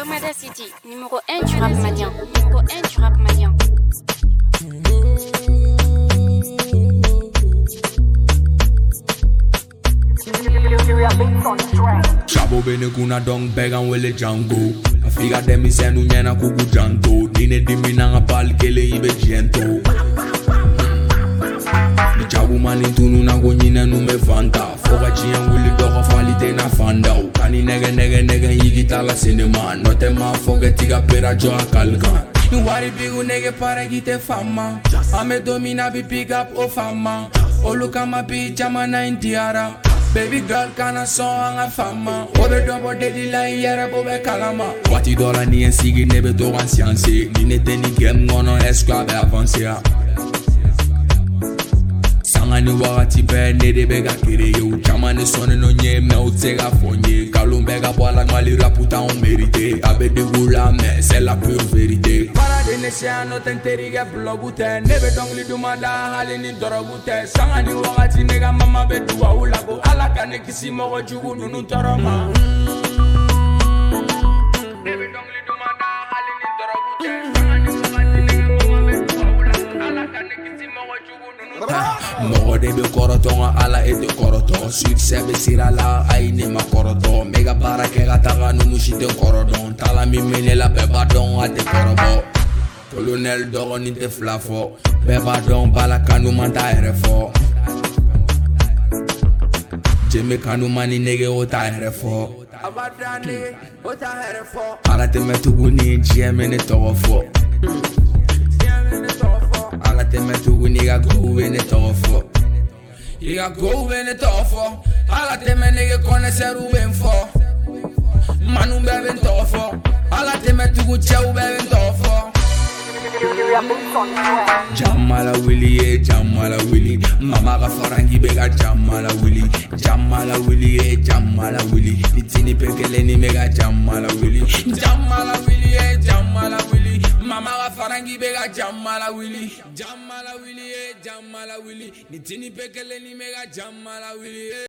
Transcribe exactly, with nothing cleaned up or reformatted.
Lomada City, numéro un du rap malien. Numéro un du rap malien. Chabo bene kuna dong began wele jango. Afiga demi senu nyena kugu janto. Dine dimi nanga bal kele ibe jento. Ni chabu mani tunu na go nyina nume fanta. Foga chiyan wili doga falite na fanda. Kani nege nege nege yigita la cinema. Note ma foga tiga pera jo akalgan. Ni wari bigu nege para gite fama. Ame domina bi pick up o fama. Oluka ma bi jama na intiara. Baby girl kana song a fama. Obe double daddy la yere bobe kalama. Wati dola ni en sigi nebe to wan science. Ni ne teni game ngono esclave avancer. Sanga ni wakati be ne de bega kere yo. Chama ne sone no nye me o tega fonye. Kalum bega boala ngwali raputa on mérité. Abe de gula me c'est la pure vérité. Para de ne se ano tenteri ge blogute. Nebe dongli dumanda hali ni dorogute. Sanga ni wakati nega mama be duwa ulago. Ala kane kisi mogo jugu nunu toroma. Nebe dongli dumanda hali ni dorogute. Sanga ni wakati nega mama be duwa ulago. Ala kane kisi mogo jugu nunu toroma. Mogo de be korotonga ala ete koroto. Sweet sebe sirala ay ne ma koroto. Mega bara ke gataga numu shite korodon. Tala mi mene la beba don ate korobo. Colonel dogo nite flafo. Beba don bala kanu manta erefo. Jeme kanu mani nege ota erefo. Abadane ota erefo. Arate me tuguni jeme ne togofo. Ala te me tugu nigga go in it off. You got go in it off. Ala te me nigga kone se ruben fo. Manu beben tofo. Ala te me tugu chau beben tofo. Jamala Willy, eh, Jamala Willy. Mama ga farangi bega Jamala Willy. Jamala Willy, eh, Jamala Willy. Nitini pekele ni mega Jamala Willy. Jamala Willy, eh, Jamala Willy. Mama ga farangi bega Jamala Willy. Jamala Willy, eh, Jamala Willy. Nitini pekele ni mega Jamala Willy.